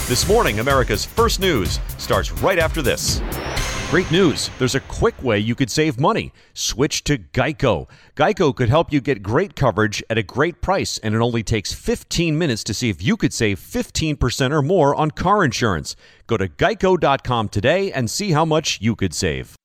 This morning, America's First News starts right after this. Great news. There's a quick way you could save money. Switch to Geico. Geico could help you get great coverage at a great price, and it only takes 15 minutes to see if you could save 15% or more on car insurance. Go to geico.com today and see how much you could save.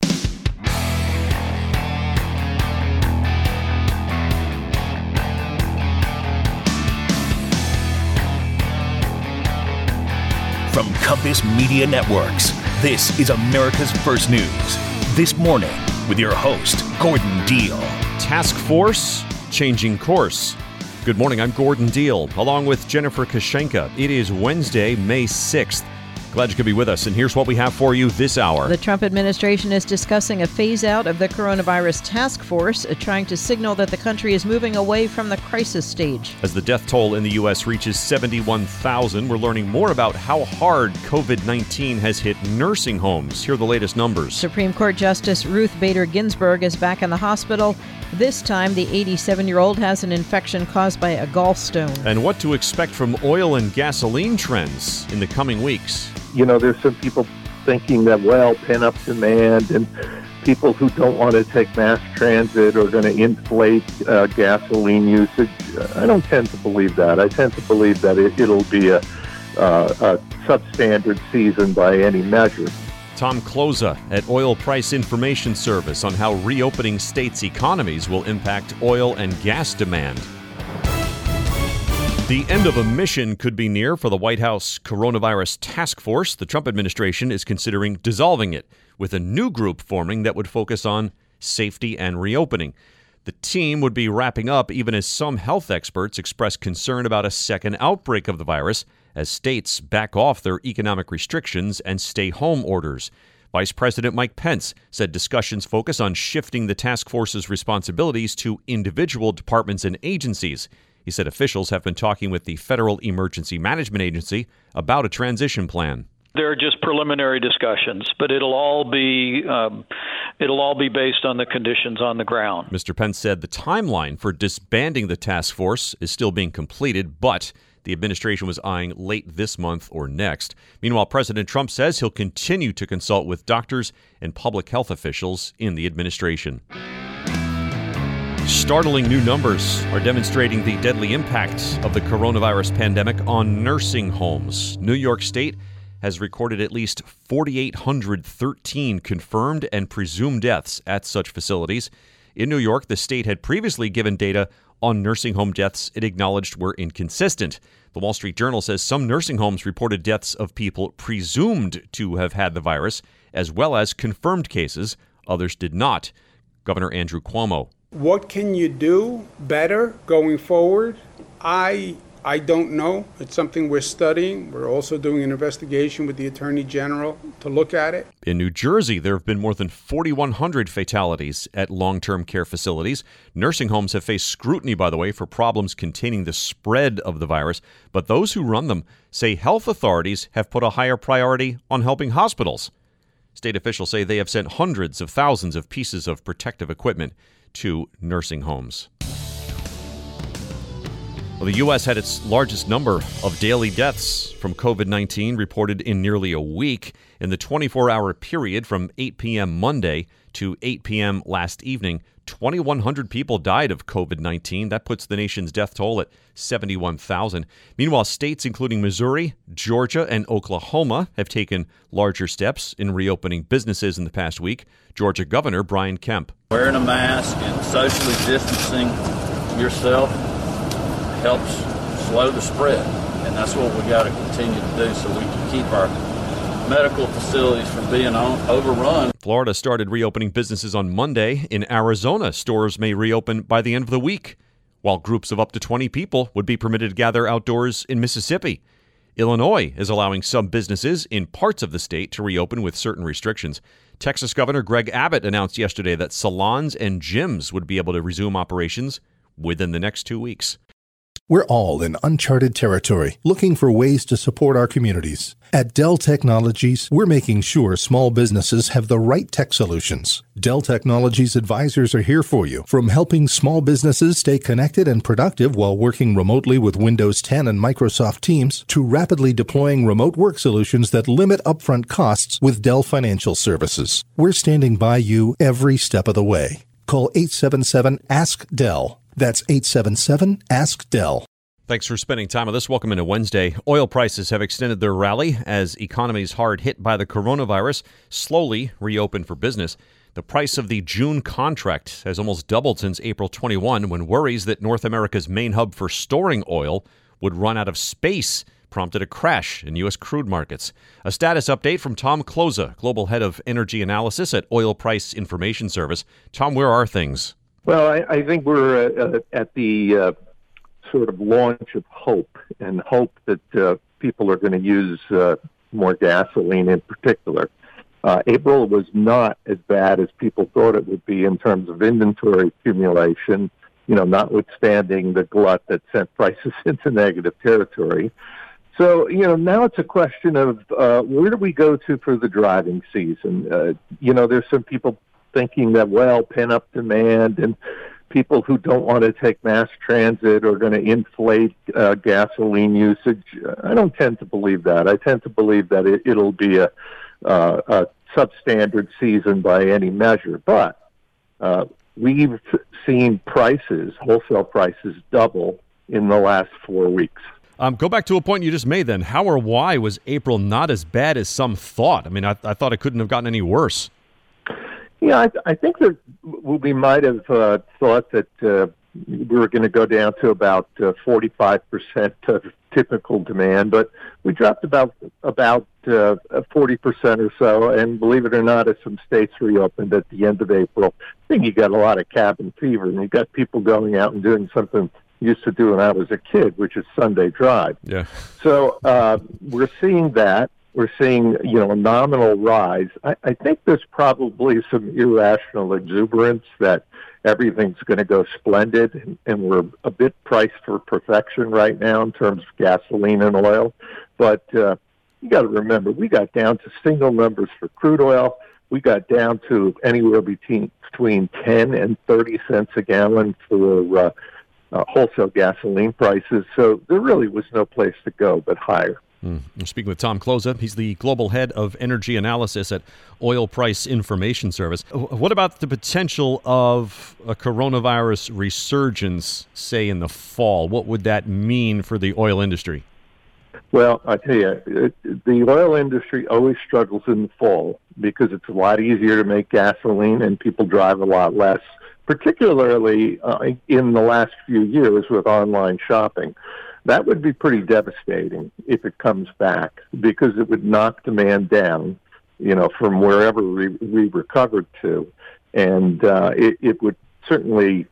From Compass Media Networks, this is America's First News. This morning, with your host, Gordon Deal. Task Force, changing course. Good morning, I'm Gordon Deal, along with Jennifer Kashenka. It is Wednesday, May 6th. Glad you could be with us, and here's what we have for you this hour. The Trump administration is discussing a phase-out of the coronavirus task force, trying to signal that the country is moving away from the crisis stage. As the death toll in the U.S. reaches 71,000, we're learning more about how hard COVID-19 has hit nursing homes. Here are the latest numbers. Supreme Court Justice Ruth Bader Ginsburg is back in the hospital. This time, the 87-year-old has an infection caused by a gallstone. And what to expect from oil and gasoline trends in the coming weeks. You know, there's some people thinking that, well, pent-up demand and people who don't want to take mass transit are going to inflate gasoline usage. I don't tend to believe that. I tend to believe that it'll be a substandard season by any measure. Tom Kloza at Oil Price Information Service on how reopening states' economies will impact oil and gas demand. The end of a mission could be near for the White House Coronavirus Task Force. The Trump administration is considering dissolving it, with a new group forming that would focus on safety and reopening. The team would be wrapping up even as some health experts express concern about a second outbreak of the virus as states back off their economic restrictions and stay-home orders. Vice President Mike Pence said discussions focus on shifting the task force's responsibilities to individual departments and agencies. He said officials have been talking with the Federal Emergency Management Agency about a transition plan. They're just preliminary discussions, but it'll all be based on the conditions on the ground. Mr. Pence said the timeline for disbanding the task force is still being completed, but the administration was eyeing late this month or next. Meanwhile, President Trump says he'll continue to consult with doctors and public health officials in the administration. Startling new numbers are demonstrating the deadly impact of the coronavirus pandemic on nursing homes. New York State has recorded at least 4,813 confirmed and presumed deaths at such facilities. In New York, the state had previously given data on nursing home deaths it acknowledged were inconsistent. The Wall Street Journal says some nursing homes reported deaths of people presumed to have had the virus, as well as confirmed cases. Others did not. Governor Andrew Cuomo. What can you do better going forward? I don't know. It's something we're studying. We're also doing an investigation with the Attorney General to look at it. In New Jersey, there have been more than 4,100 fatalities at long-term care facilities. Nursing homes have faced scrutiny, by the way, for problems containing the spread of the virus. But those who run them say health authorities have put a higher priority on helping hospitals. State officials say they have sent hundreds of thousands of pieces of protective equipment to nursing homes. Well, the U.S. had its largest number of daily deaths from COVID-19 reported in nearly a week. In the 24-hour period from 8 p.m. Monday to 8 p.m. last evening, 2,100 people died of COVID-19. That puts the nation's death toll at 71,000. Meanwhile, states including Missouri, Georgia, and Oklahoma have taken larger steps in reopening businesses in the past week. Georgia Governor Brian Kemp. Wearing a mask and socially distancing yourself helps slow the spread, and that's what we got to continue to do so we can keep our medical facilities from being overrun. Florida started reopening businesses on Monday. In Arizona, stores may reopen by the end of the week, while groups of up to 20 people would be permitted to gather outdoors in Mississippi. Illinois is allowing some businesses in parts of the state to reopen with certain restrictions. Texas Governor Greg Abbott announced yesterday that salons and gyms would be able to resume operations within the next 2 weeks. We're all in uncharted territory, looking for ways to support our communities. At Dell Technologies, we're making sure small businesses have the right tech solutions. Dell Technologies advisors are here for you, from helping small businesses stay connected and productive while working remotely with Windows 10 and Microsoft Teams, to rapidly deploying remote work solutions that limit upfront costs with Dell Financial Services. We're standing by you every step of the way. Call 877-ASK-DELL. That's 877-ASK-DELL. Thanks for spending time with us. Welcome into Wednesday. Oil prices have extended their rally as economies hard hit by the coronavirus slowly reopen for business. The price of the June contract has almost doubled since April 21, when worries that North America's main hub for storing oil would run out of space prompted a crash in U.S. crude markets. A status update from Tom Kloza, Global Head of Energy Analysis at Oil Price Information Service. Tom, where are things? Well, I think we're at the sort of launch of hope, and hope that people are going to use more gasoline in particular. April was not as bad as people thought it would be in terms of inventory accumulation, notwithstanding the glut that sent prices into negative territory. So, now it's a question of where do we go to for the driving season? There's some people thinking that, pent-up demand and people who don't want to take mass transit are going to inflate gasoline usage. I don't tend to believe that. I tend to believe that it'll be a substandard season by any measure. But we've seen wholesale prices, double in the last 4 weeks. Go back to a point you just made then. How or why was April not as bad as some thought? I mean, I thought it couldn't have gotten any worse. Yeah, I think that we might have thought that we were going to go down to about 45% of typical demand, but we dropped about 40% or so. And believe it or not, as some states reopened at the end of April, I think you got a lot of cabin fever, and you got people going out and doing something I used to do when I was a kid, which is Sunday drive. Yeah. So we're seeing that. We're seeing, a nominal rise. I think there's probably some irrational exuberance that everything's going to go splendid, and we're a bit priced for perfection right now in terms of gasoline and oil. But you got to remember, we got down to single numbers for crude oil. We got down to anywhere between 10 and 30 cents a gallon for wholesale gasoline prices. So there really was no place to go but higher. We're speaking with Tom Kloza. He's the Global Head of Energy Analysis at Oil Price Information Service. What about the potential of a coronavirus resurgence, say, in the fall? What would that mean for the oil industry? Well, I tell you, the oil industry always struggles in the fall because it's a lot easier to make gasoline and people drive a lot less, particularly in the last few years with online shopping. That would be pretty devastating if it comes back, because it would knock demand down, from wherever we recovered to. And it would certainly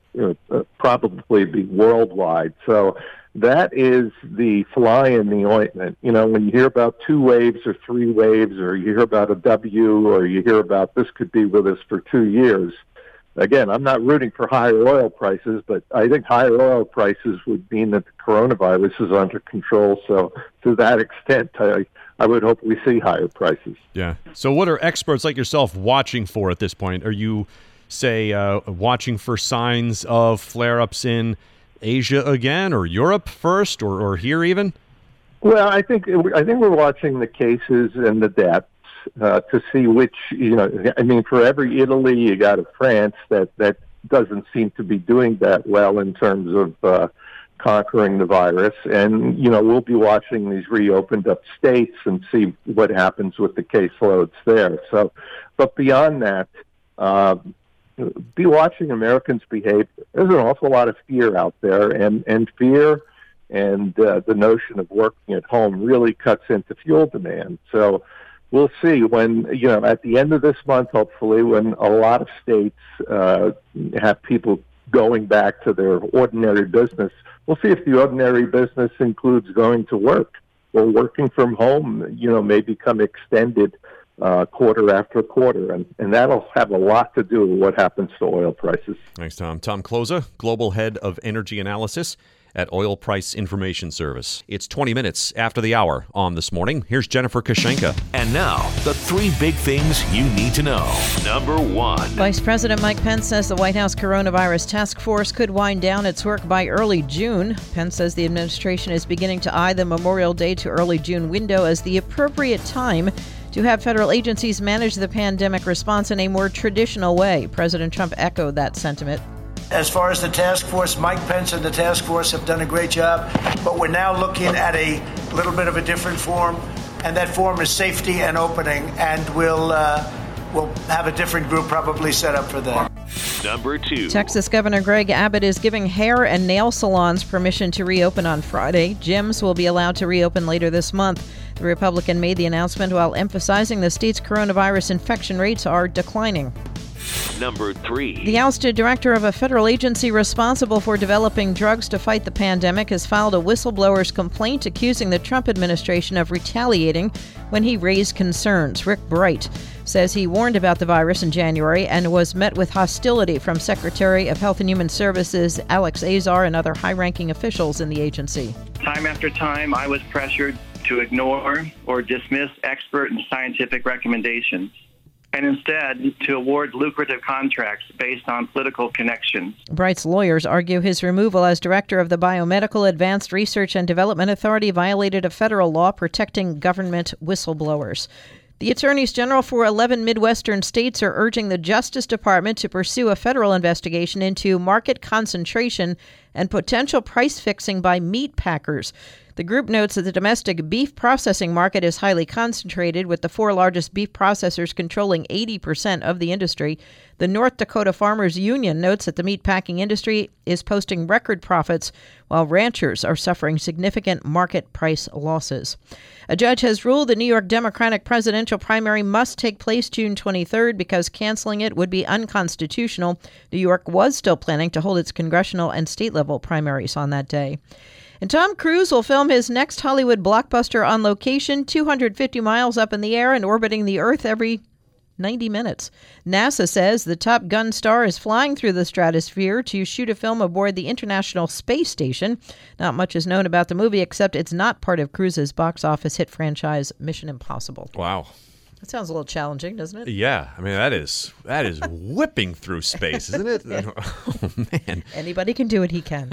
probably be worldwide. So that is the fly in the ointment. When you hear about 2 waves or 3 waves, or you hear about a W, or you hear about this could be with us for 2 years, again, I'm not rooting for higher oil prices, but I think higher oil prices would mean that the coronavirus is under control. So to that extent, I would hope we see higher prices. Yeah. So what are experts like yourself watching for at this point? Are you, say, watching for signs of flare-ups in Asia again, or Europe first, or here even? Well, I think we're watching the cases and the deaths. To see which, for every Italy, you got a France that doesn't seem to be doing that well in terms of conquering the virus. And, we'll be watching these reopened up states and see what happens with the caseloads there. So, but beyond that, be watching Americans behave. There's an awful lot of fear out there, and fear and the notion of working at home really cuts into fuel demand. So we'll see when, at the end of this month, hopefully, when a lot of states have people going back to their ordinary business, we'll see if the ordinary business includes going to work or working from home, may become extended quarter after quarter. And that'll have a lot to do with what happens to oil prices. Thanks, Tom. Tom Kloza, Global Head of Energy Analysis at Oil Price Information Service. It's 20 minutes after the hour on This Morning. Here's Jennifer Kashenka. And now, the three big things you need to know. Number one. Vice President Mike Pence says the White House coronavirus task force could wind down its work by early June. Pence says the administration is beginning to eye the Memorial Day to early June window as the appropriate time to have federal agencies manage the pandemic response in a more traditional way. President Trump echoed that sentiment. As far as the task force, Mike Pence and the task force have done a great job, but we're now looking at a little bit of a different form, and that form is safety and opening, and we'll have a different group probably set up for that. Number two. Texas Governor Greg Abbott is giving hair and nail salons permission to reopen on Friday. Gyms will be allowed to reopen later this month. The Republican made the announcement while emphasizing the state's coronavirus infection rates are declining. Number three. The ousted director of a federal agency responsible for developing drugs to fight the pandemic has filed a whistleblower's complaint accusing the Trump administration of retaliating when he raised concerns. Rick Bright says he warned about the virus in January and was met with hostility from Secretary of Health and Human Services Alex Azar and other high-ranking officials in the agency. Time after time, I was pressured to ignore or dismiss expert and scientific recommendations, and instead to award lucrative contracts based on political connections. Bright's lawyers argue his removal as director of the Biomedical Advanced Research and Development Authority violated a federal law protecting government whistleblowers. The attorneys general for 11 Midwestern states are urging the Justice Department to pursue a federal investigation into market concentration and potential price fixing by meat packers. The group notes that the domestic beef processing market is highly concentrated, with the four largest beef processors controlling 80% of the industry. The North Dakota Farmers Union notes that the meat packing industry is posting record profits, while ranchers are suffering significant market price losses. A judge has ruled the New York Democratic presidential primary must take place June 23rd because canceling it would be unconstitutional. New York was still planning to hold its congressional and state-level primaries on that day. And Tom Cruise will film his next Hollywood blockbuster on location, 250 miles up in the air and orbiting the Earth every 90 minutes. NASA says the Top Gun star is flying through the stratosphere to shoot a film aboard the International Space Station. Not much is known about the movie, except it's not part of Cruise's box office hit franchise Mission Impossible. Wow. That sounds a little challenging, doesn't it? Yeah, I mean, that is whipping through space, isn't it? Oh, man. Anybody can do it, he can.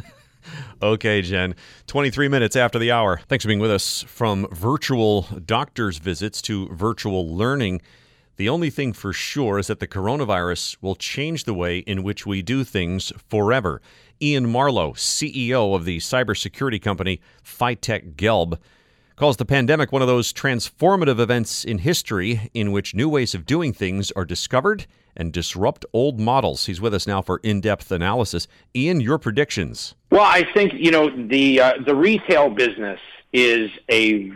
Okay, Jen, 23 minutes after the hour. Thanks for being with us. From virtual doctor's visits to virtual learning, the only thing for sure is that the coronavirus will change the way in which we do things forever. Ian Marlowe, CEO of the cybersecurity company Phytech Gelb, calls the pandemic one of those transformative events in history in which new ways of doing things are discovered and disrupt old models. He's with us now for in-depth analysis. Ian, your predictions. Well, I think, the retail business is going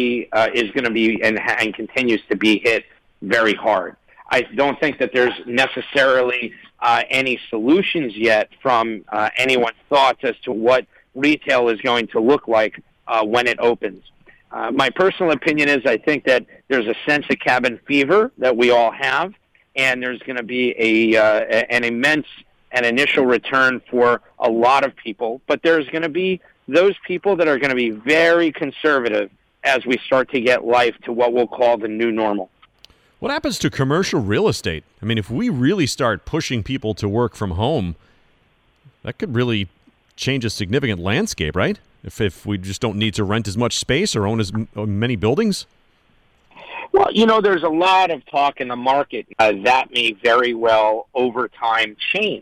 to be and continues to be hit very hard. I don't think that there's necessarily any solutions yet from anyone's thoughts as to what retail is going to look like when it opens. My personal opinion is I think that there's a sense of cabin fever that we all have, and there's going to be an immense and initial return for a lot of people. But there's going to be those people that are going to be very conservative as we start to get life to what we'll call the new normal. What happens to commercial real estate? I mean, if we really start pushing people to work from home, that could really change a significant landscape, right? If we just don't need to rent as much space or own as many buildings? Well, there's a lot of talk in the market that may very well over time change.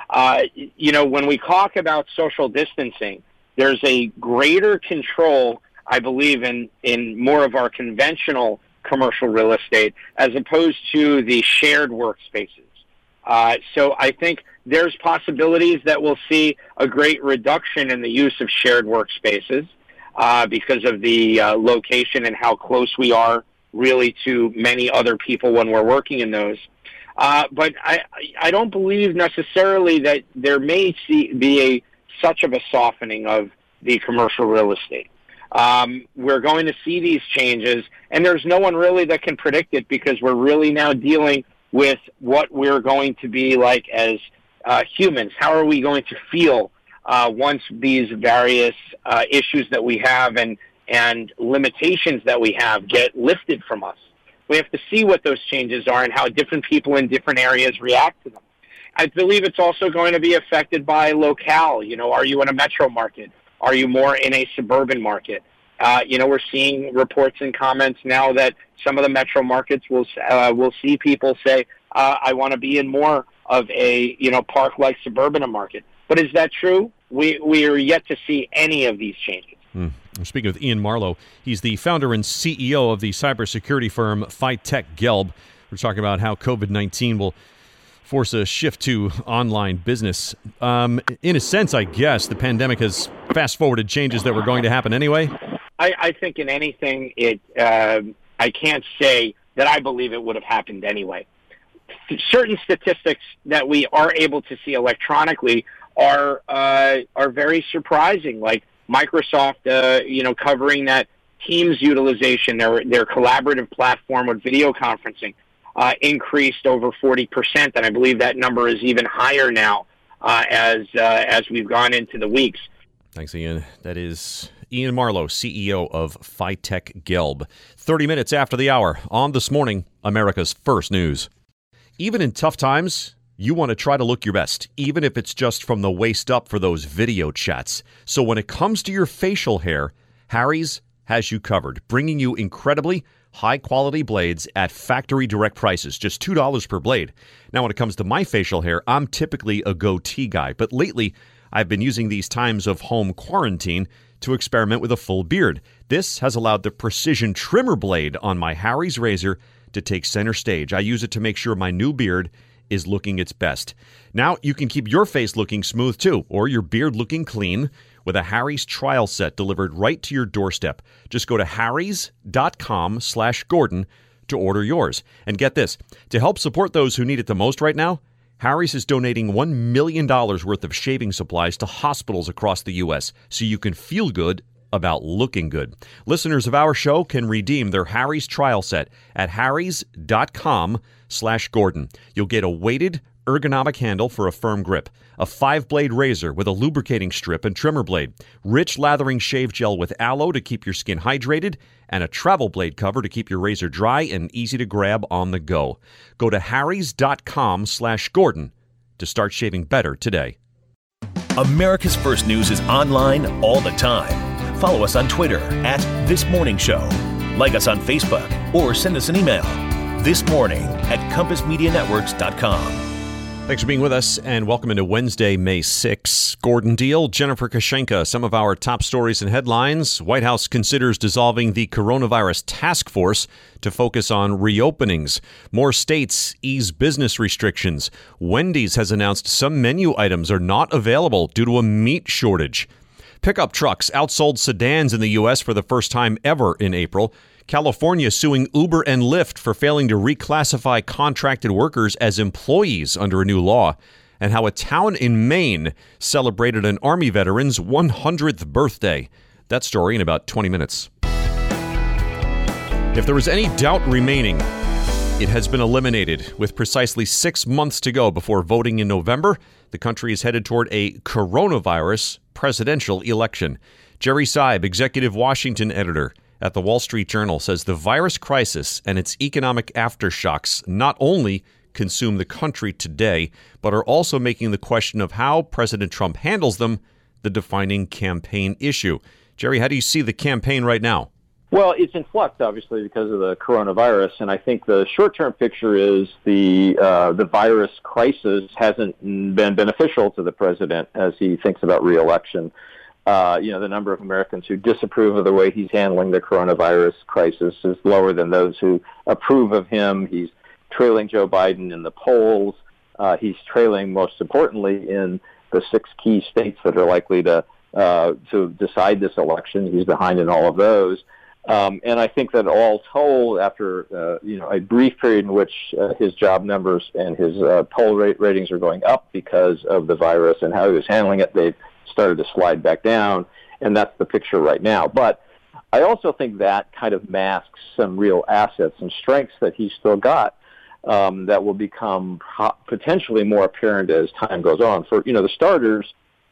When we talk about social distancing, there's a greater control, I believe, in more of our conventional commercial real estate as opposed to the shared workspaces. So I think there's possibilities that we'll see a great reduction in the use of shared workspaces because of the location and how close we are really to many other people when we're working in those. But I don't believe necessarily that there may be such of a softening of the commercial real estate. We're going to see these changes, and there's no one really that can predict it because we're really now dealing with what we're going to be like as humans. How are we going to feel once these various issues that we have and limitations that we have get lifted from us. We have to see what those changes are and how different people in different areas react to them. I believe it's also going to be affected by locale. Are you in a metro market? Are you more in a suburban market? We're seeing reports and comments now that some of the metro markets will see people say, I want to be in more of a, park-like suburban market. But is that true? We are yet to see any of these changes. I'm speaking with Ian Marlowe. He's the founder and CEO of the cybersecurity firm FiTech Gelb. We're talking about how COVID-19 will force a shift to online business. In a sense, I guess, the pandemic has fast-forwarded changes that were going to happen anyway. I think in anything, I can't say that I believe it would have happened anyway. Certain statistics that we are able to see electronically are very surprising, like Microsoft, covering that Teams utilization, their collaborative platform with video conferencing, increased over 40%, and I believe that number is even higher now as we've gone into the weeks. Thanks, Ian. That is Ian Marlowe, CEO of FiTech Gelb. 30 minutes after the hour on This Morning, America's First News. Even in tough times, you want to try to look your best, even if it's just from the waist up for those video chats. So when it comes to your facial hair, Harry's has you covered, bringing you incredibly high-quality blades at factory direct prices, just $2 per blade. Now, when it comes to my facial hair, I'm typically a goatee guy, but lately I've been using these times of home quarantine to experiment with a full beard. This has allowed the precision trimmer blade on my Harry's razor to take center stage. I use it to make sure my new beard is looking its best. Now you can keep your face looking smooth too, or your beard looking clean with a Harry's trial set delivered right to your doorstep. Just go to harrys.com/Gordon to order yours. And get this, to help support those who need it the most right now, Harry's is donating $1 million worth of shaving supplies to hospitals across the U.S. so you can feel good about looking good. Listeners of our show can redeem their Harry's trial set at harrys.com/Gordon. You'll get a weighted ergonomic handle for a firm grip, a 5-blade razor with a lubricating strip and trimmer blade, rich lathering shave gel with aloe to keep your skin hydrated, and a travel blade cover to keep your razor dry and easy to grab on the go. Go to harrys.com/Gordon to start shaving better today. America's First News is online all the time. Follow us on Twitter @ThisMorningShow. Like us on Facebook or send us an email. thismorning@compassmedianetworks.com. Thanks for being with us, and welcome into Wednesday, May 6. Gordon Deal, Jennifer Kashenka, some of our top stories and headlines. White House considers dissolving the coronavirus task force to focus on reopenings. More states ease business restrictions. Wendy's has announced some menu items are not available due to a meat shortage. Pickup trucks outsold sedans in the U.S. for the first time ever in April. California suing Uber and Lyft for failing to reclassify contracted workers as employees under a new law. And how a town in Maine celebrated an Army veteran's 100th birthday. That story in about 20 minutes. If there was any doubt remaining, it has been eliminated. With precisely 6 months to go before voting in November, the country is headed toward a coronavirus presidential election. Jerry Seib, executive Washington editor at the Wall Street Journal, says the virus crisis and its economic aftershocks not only consume the country today, but are also making the question of how President Trump handles them the defining campaign issue. Jerry, how do you see the campaign right now? Well, it's in flux, obviously, because of the coronavirus, and I think the short-term picture is the virus crisis hasn't been beneficial to the president as he thinks about re-election. The number of Americans who disapprove of the way he's handling the coronavirus crisis is lower than those who approve of him. He's trailing Joe Biden in the polls. He's trailing, most importantly, in the 6 key states that are likely to decide this election. He's behind in all of those. And I think that all told, after a brief period in which his job numbers and his poll ratings are going up because of the virus and how he was handling it, they've started to slide back down, and that's the picture right now. But I also think that kind of masks some real assets and strengths that he's still got that will become potentially more apparent as time goes on. For the starters,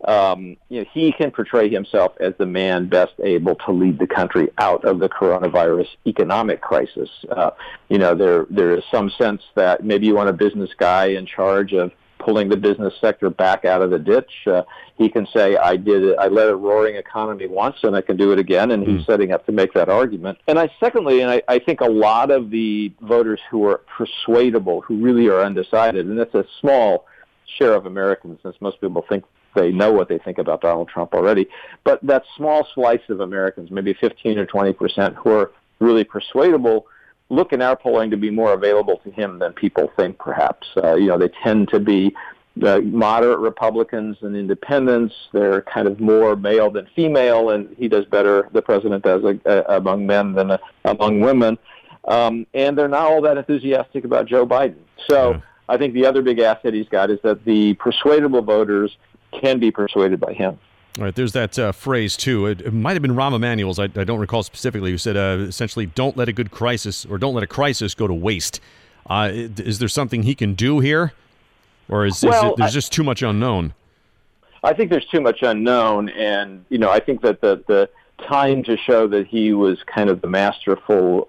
he can portray himself as the man best able to lead the country out of the coronavirus economic crisis. There is some sense that maybe you want a business guy in charge of pulling the business sector back out of the ditch. He can say, I led a roaring economy once and I can do it again, and he's setting up to make that argument. And I think a lot of the voters who are persuadable, who really are undecided, and that's a small share of Americans, since most people think they know what they think about Donald Trump already, but that small slice of Americans, maybe 15 or 20% who are really persuadable, look in our polling to be more available to him than people think, perhaps. They tend to be moderate Republicans and independents. They're kind of more male than female, and he does better, the president does, among men than among women. And they're not all that enthusiastic about Joe Biden. So I think the other big asset he's got is that the persuadable voters can be persuaded by him. All right, there's that phrase, too. It might have been Rahm Emanuel's, I don't recall specifically, who said essentially, don't let a crisis go to waste. Is there something he can do here? Or is there's just too much unknown? I think there's too much unknown, and I think that the time to show that he was kind of the masterful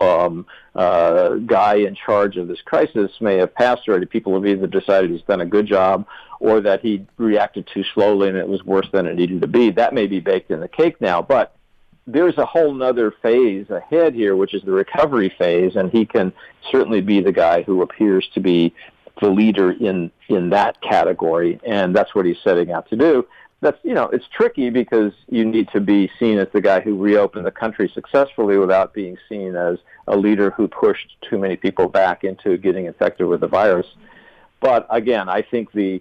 guy in charge of this crisis may have passed already. People have either decided he's done a good job or that he reacted too slowly and it was worse than it needed to be. That may be baked in the cake now, but there's a whole nother phase ahead here, which is the recovery phase, and he can certainly be the guy who appears to be the leader in that category, and that's what he's setting out to do. That's, it's tricky because you need to be seen as the guy who reopened the country successfully without being seen as a leader who pushed too many people back into getting infected with the virus. But again, I think the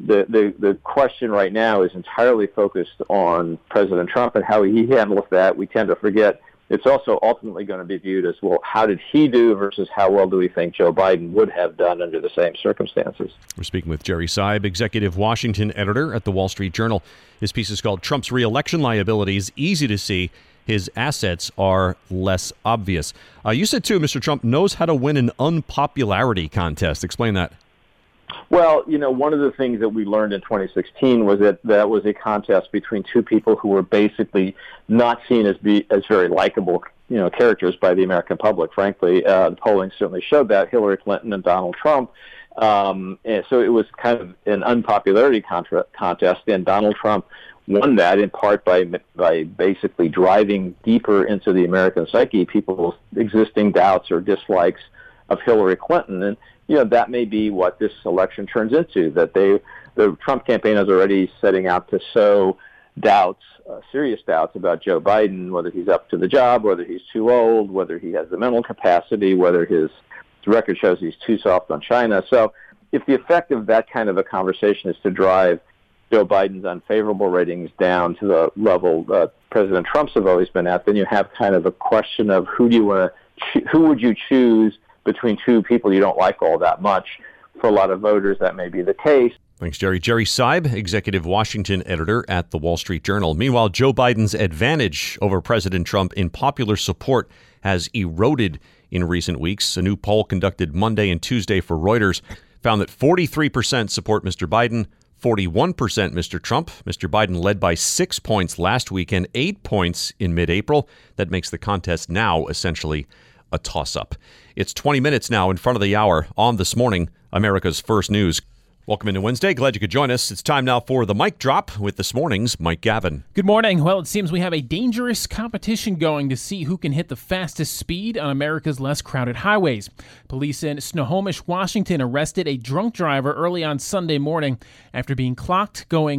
question right now is entirely focused on President Trump and how he handles that. We tend to forget it's also ultimately going to be viewed as, well, how did he do versus how well do we think Joe Biden would have done under the same circumstances? We're speaking with Jerry Seib, executive Washington editor at the Wall Street Journal. His piece is called Trump's Re-Election Liabilities Easy to See. His assets are less obvious. You said, too, Mr. Trump knows how to win an unpopularity contest. Explain that. Well, one of the things that we learned in 2016 was that was a contest between two people who were basically not seen as very likable, characters by the American public, frankly. The polling certainly showed that, Hillary Clinton and Donald Trump. And so it was kind of an unpopularity contest, and Donald Trump won that in part by basically driving deeper into the American psyche people's existing doubts or dislikes of Hillary Clinton. And that may be what this election turns into, that the Trump campaign is already setting out to sow doubts, serious doubts about Joe Biden, whether he's up to the job, whether he's too old, whether he has the mental capacity, whether his record shows he's too soft on China. So if the effect of that kind of a conversation is to drive Joe Biden's unfavorable ratings down to the level that President Trump's have always been at, then you have kind of a question of who would you choose between two people you don't like all that much. For a lot of voters, that may be the case. Thanks, Jerry. Jerry Seib, executive Washington editor at the Wall Street Journal. Meanwhile, Joe Biden's advantage over President Trump in popular support has eroded in recent weeks. A new poll conducted Monday and Tuesday for Reuters found that 43% support Mr. Biden, 41% Mr. Trump. Mr. Biden led by 6 points last week and 8 points in mid-April. That makes the contest now essentially a toss-up. It's 20 minutes now in front of the hour on This Morning, America's First News. Welcome into Wednesday. Glad you could join us. It's time now for the Mic Drop with This Morning's Mike Gavin. Good morning. Well, it seems we have a dangerous competition going to see who can hit the fastest speed on America's less crowded highways. Police in Snohomish, Washington arrested a drunk driver early on Sunday morning after being clocked going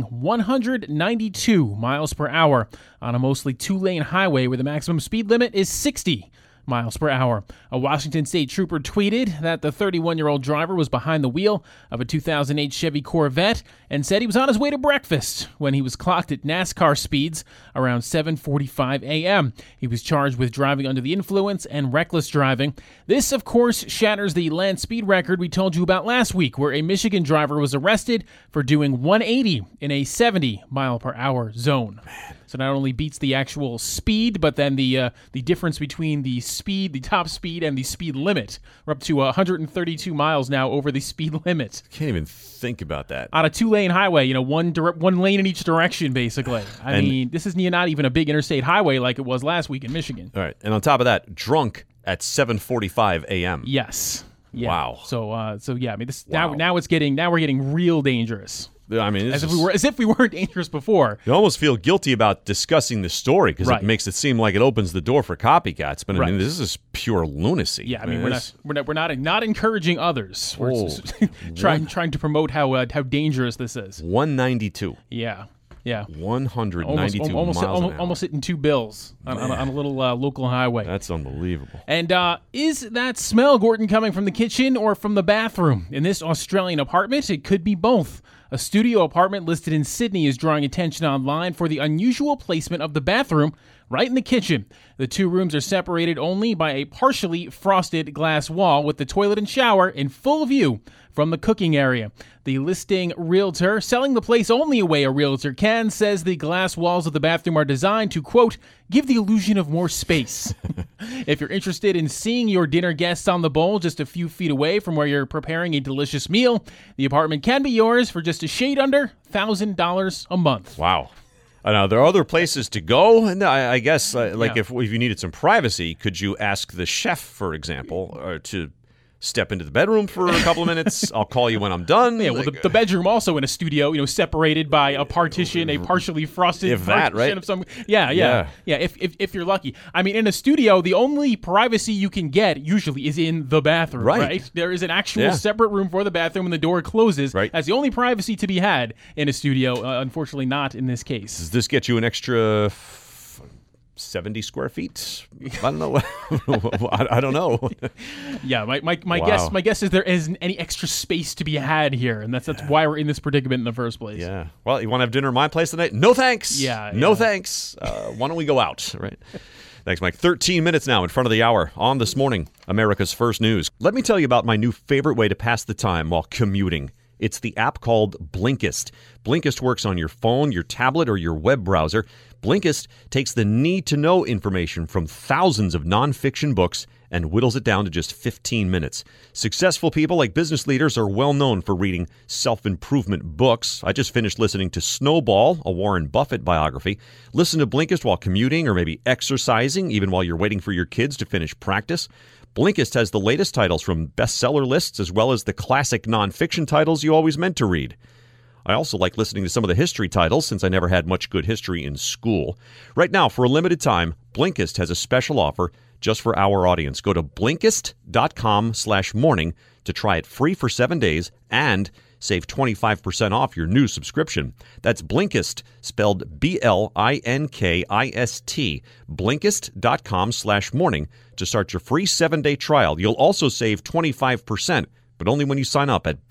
192 miles per hour on a mostly two-lane highway where the maximum speed limit is 60 miles per hour. A Washington State trooper tweeted that the 31-year-old driver was behind the wheel of a 2008 Chevy Corvette and said he was on his way to breakfast when he was clocked at NASCAR speeds around 7:45 a.m. He was charged with driving under the influence and reckless driving. This, of course, shatters the land speed record we told you about last week, where a Michigan driver was arrested for doing 180 in a 70-mile-per-hour zone. So not only beats the actual speed, but then the difference between the top speed, and the speed limit. We're up to 132 miles now over the speed limit. Can't even think about that. On a 2-lane highway, one lane in each direction, basically. I mean, this is not even a big interstate highway like it was last week in Michigan. All right, and on top of that, drunk at 7:45 a.m. Yes. Yeah. Wow. So yeah. I mean, this now we're getting real dangerous. I mean, as if we weren't dangerous before. You almost feel guilty about discussing the story because it makes it seem like it opens the door for copycats. But I mean, this is pure lunacy. Yeah, I mean, we're not encouraging others. We're just trying to promote how dangerous this is. 192. Yeah. 192 miles an hour. Almost hitting 2 bills on a little local highway. That's unbelievable. And is that smell, Gordon, coming from the kitchen or from the bathroom? In this Australian apartment, it could be both. A studio apartment listed in Sydney is drawing attention online for the unusual placement of the bathroom right in the kitchen. The 2 rooms are separated only by a partially frosted glass wall with the toilet and shower in full view from the cooking area. The listing realtor, selling the place only a way a realtor can, says the glass walls of the bathroom are designed to, quote, give the illusion of more space. If you're interested in seeing your dinner guests on the bowl just a few feet away from where you're preparing a delicious meal, the apartment can be yours for just a shade under $1,000 a month. Wow. Now, there are other places to go, and I guess, if you needed some privacy, could you ask the chef, for example, to step into the bedroom for a couple of minutes? I'll call you when I'm done. Yeah, well, the bedroom also in a studio, separated by a partition, a partially frosted partition of some. Yeah. If you're lucky, I mean, in a studio, the only privacy you can get usually is in the bathroom. Right? There is an actual separate room for the bathroom, and the door closes. Right. That's the only privacy to be had in a studio. Unfortunately, not in this case. Does this get you an extra 70 square feet? I don't know. I don't know. Yeah, my guess is there isn't any extra space to be had here, and that's why we're in this predicament in the first place. Yeah. Well, you want to have dinner at my place tonight? No thanks. No thanks. Why don't we go out? Right. Thanks, Mike. 13 minutes now in front of the hour on This Morning, America's First News. Let me tell you about my new favorite way to pass the time while commuting. It's the app called Blinkist. Blinkist works on your phone, your tablet, or your web browser. Blinkist takes the need-to-know information from thousands of nonfiction books and whittles it down to just 15 minutes. Successful people like business leaders are well known for reading self-improvement books. I just finished listening to Snowball, a Warren Buffett biography. Listen to Blinkist while commuting or maybe exercising, even while you're waiting for your kids to finish practice. Blinkist has the latest titles from bestseller lists as well as the classic nonfiction titles you always meant to read. I also like listening to some of the history titles since I never had much good history in school. Right now, for a limited time, Blinkist has a special offer just for our audience. Go to Blinkist.com/morning to try it free for 7 days and save 25% off your new subscription. That's Blinkist, spelled Blinkist. Blinkist.com/morning to start your free 7-day trial. You'll also save 25%, but only when you sign up at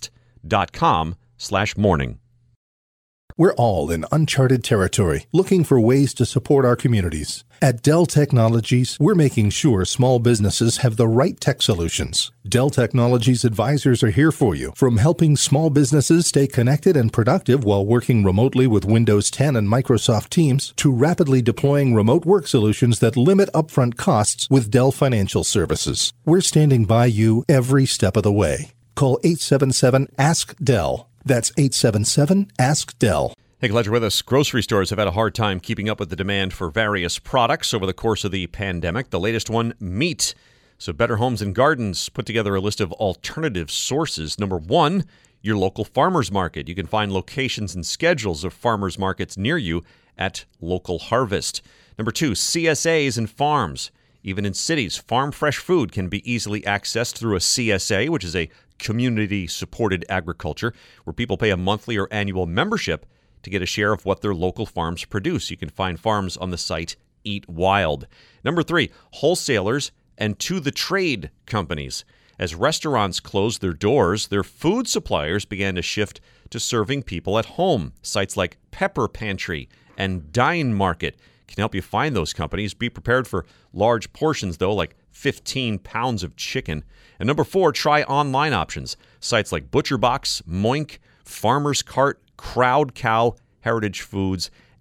Blinkist.com/morning. We're all in uncharted territory, looking for ways to support our communities. At Dell Technologies, we're making sure small businesses have the right tech solutions. Dell Technologies advisors are here for you, from helping small businesses stay connected and productive while working remotely with Windows 10 and Microsoft Teams, to rapidly deploying remote work solutions that limit upfront costs with Dell Financial Services. We're standing by you every step of the way. Call 877-ASK-DELL. That's 877-ASK-DELL. Hey, glad you're with us. Grocery stores have had a hard time keeping up with the demand for various products over the course of the pandemic. The latest one, meat. So Better Homes and Gardens put together a list of alternative sources. Number 1, your local farmers market. You can find locations and schedules of farmers markets near you at Local Harvest. Number 2, CSAs and farms. Even in cities, farm fresh food can be easily accessed through a CSA, which is a community-supported agriculture, where people pay a monthly or annual membership to get a share of what their local farms produce. You can find farms on the site Eat Wild. Number 3, wholesalers and to-the-trade companies. As restaurants closed their doors, their food suppliers began to shift to serving people at home. Sites like Pepper Pantry and Dine Market can help you find those companies. Be prepared for large portions, though, like 15 pounds of chicken. And number 4, try online options. Sites like ButcherBox, Moink, Farmer's Cart, Crowd Cow, Heritage Foods,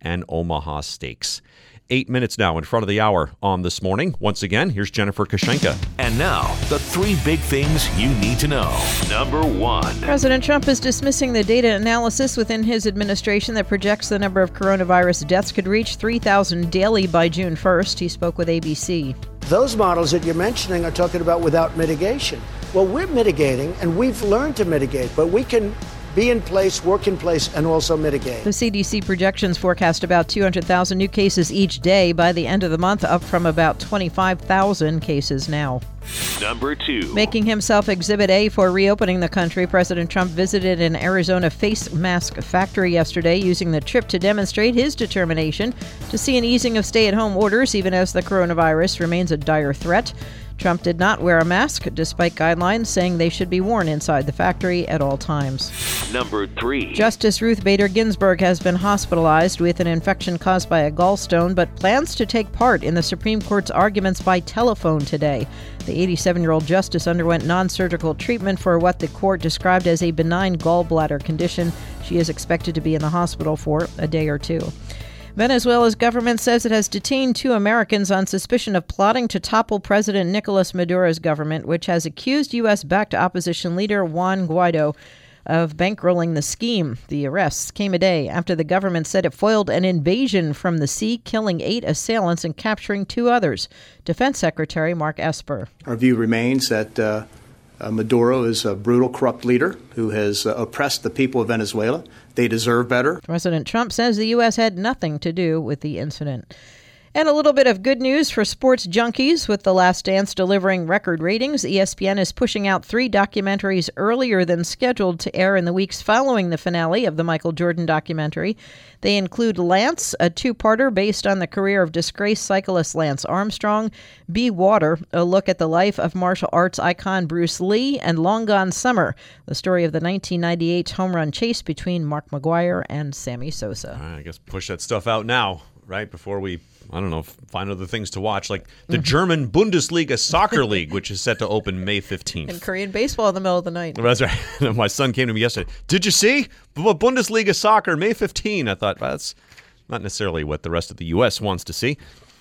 and Omaha Steaks. 8 minutes now in front of the hour on This Morning. Once again, here's Jennifer Kushenka. And now, the 3 big things you need to know. Number 1. President Trump is dismissing the data analysis within his administration that projects the number of coronavirus deaths could reach 3,000 daily by June 1st. He spoke with ABC. Those models that you're mentioning are talking about without mitigation. Well, we're mitigating, and we've learned to mitigate, but we can be in place, work in place, and also mitigate. The CDC projections forecast about 200,000 new cases each day by the end of the month, up from about 25,000 cases now. Number 2. Making himself Exhibit A for reopening the country, President Trump visited an Arizona face mask factory yesterday, using the trip to demonstrate his determination to see an easing of stay-at-home orders, even as the coronavirus remains a dire threat. Trump did not wear a mask, despite guidelines saying they should be worn inside the factory at all times. Number 3. Justice Ruth Bader Ginsburg has been hospitalized with an infection caused by a gallstone, but plans to take part in the Supreme Court's arguments by telephone today. The 87-year-old justice underwent non-surgical treatment for what the court described as a benign gallbladder condition. She is expected to be in the hospital for a day or two. Venezuela's government says it has detained 2 Americans on suspicion of plotting to topple President Nicolas Maduro's government, which has accused U.S.-backed opposition leader Juan Guaido of bankrolling the scheme. The arrests came a day after the government said it foiled an invasion from the sea, killing 8 assailants and capturing 2 others. Defense Secretary Mark Esper. Our view remains that Maduro is a brutal, corrupt leader who has oppressed the people of Venezuela. They deserve better. President Trump says the U.S. had nothing to do with the incident. And a little bit of good news for sports junkies. With The Last Dance delivering record ratings, ESPN is pushing out 3 documentaries earlier than scheduled to air in the weeks following the finale of the Michael Jordan documentary. They include Lance, a 2-parter based on the career of disgraced cyclist Lance Armstrong, Be Water, a look at the life of martial arts icon Bruce Lee, and Long Gone Summer, the story of the 1998 home run chase between Mark McGwire and Sammy Sosa. I guess push that stuff out now, right, before we, I don't know, find other things to watch, like the German Bundesliga Soccer League, which is set to open May 15th. And Korean baseball in the middle of the night. That's right. My son came to me yesterday. Did you see Bundesliga Soccer May 15? I thought, well, that's not necessarily what the rest of the U.S. wants to see.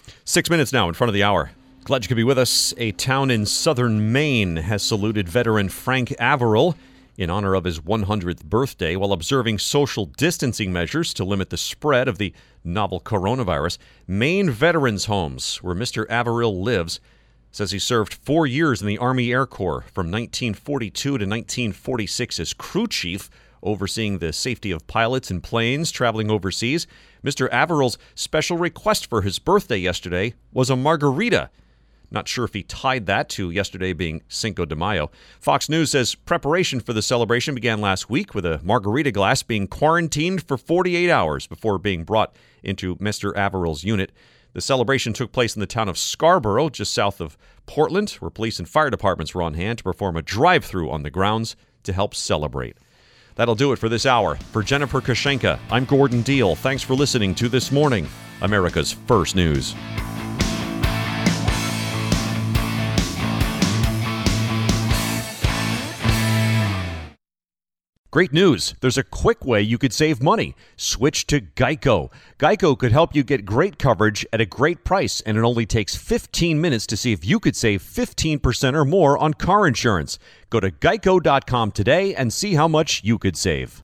6 minutes now in front of the hour. Glad you could be with us. A town in southern Maine has saluted veteran Frank Averill in honor of his 100th birthday while observing social distancing measures to limit the spread of the novel coronavirus. Maine Veterans Homes, where Mr. Averill lives, says he served 4 years in the Army Air Corps from 1942 to 1946 as crew chief, overseeing the safety of pilots and planes traveling overseas. Mr. Averill's special request for his birthday yesterday was a margarita. Not sure if he tied that to yesterday being Cinco de Mayo. Fox News says preparation for the celebration began last week with a margarita glass being quarantined for 48 hours before being brought into Mr. Averill's unit. The celebration took place in the town of Scarborough, just south of Portland, where police and fire departments were on hand to perform a drive-through on the grounds to help celebrate. That'll do it for this hour. For Jennifer Kushenka, I'm Gordon Deal. Thanks for listening to This Morning, America's First News. Great news. There's a quick way you could save money. Switch to Geico. Geico could help you get great coverage at a great price, and it only takes 15 minutes to see if you could save 15% or more on car insurance. Go to geico.com today and see how much you could save.